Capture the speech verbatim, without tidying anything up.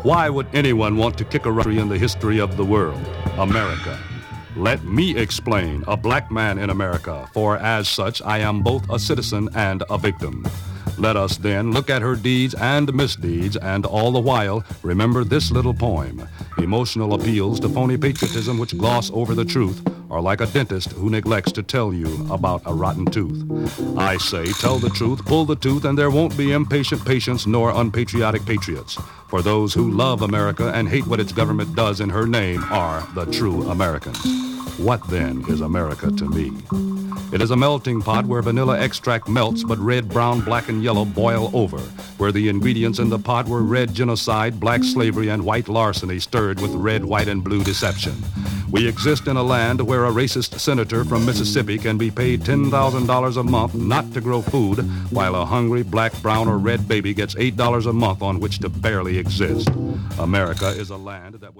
Why would anyone want to kick a country in the history of the world, America? Let me explain, a black man in America, for as such I am both a citizen and a victim. Let us then look at her deeds and misdeeds, and all the while remember this little poem. Emotional appeals to phony patriotism which gloss over the truth are like a dentist who neglects to tell you about a rotten tooth. I say, tell the truth, pull the tooth, and there won't be impatient patients nor unpatriotic patriots. For those who love America and hate what its government does in her name are the true Americans. What then is America to me? It is a melting pot where vanilla extract melts, but red, brown, black, and yellow boil over, where the ingredients in the pot were red genocide, black slavery, and white larceny stirred with red, white, and blue deception. We exist in a land where a racist senator from Mississippi can be paid ten thousand dollars a month not to grow food, while a hungry black, brown, or red baby gets eight dollars a month on which to barely exist. America is a land that